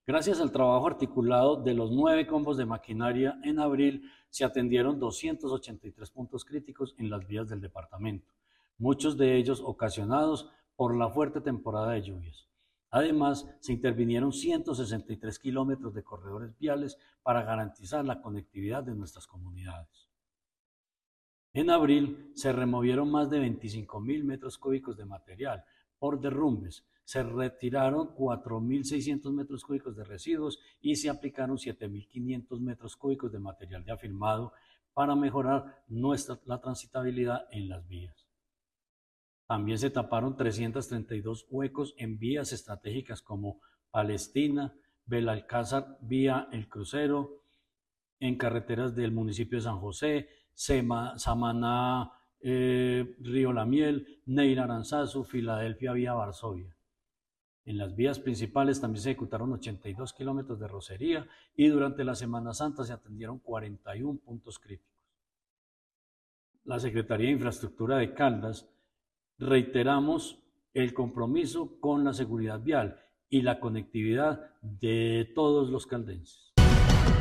Gracias al trabajo articulado de los 9 combos de maquinaria en abril, se atendieron 283 puntos críticos en las vías del departamento, muchos de ellos ocasionados por la fuerte temporada de lluvias. Además, se intervinieron 163 kilómetros de corredores viales para garantizar la conectividad de nuestras comunidades. En abril se removieron más de 25.000 metros cúbicos de material por derrumbes, se retiraron 4.600 metros cúbicos de residuos y se aplicaron 7.500 metros cúbicos de material de afirmado para mejorar la transitabilidad en las vías. También se taparon 332 huecos en vías estratégicas como Palestina, Belalcázar, vía El Crucero, en carreteras del municipio de San José, Samaná, Río La Miel, Neira Aranzazu, Filadelfia, vía Varsovia. En las vías principales también se ejecutaron 82 kilómetros de rocería y durante la Semana Santa se atendieron 41 puntos críticos. La Secretaría de Infraestructura de Caldas reiteramos el compromiso con la seguridad vial y la conectividad de todos los caldenses.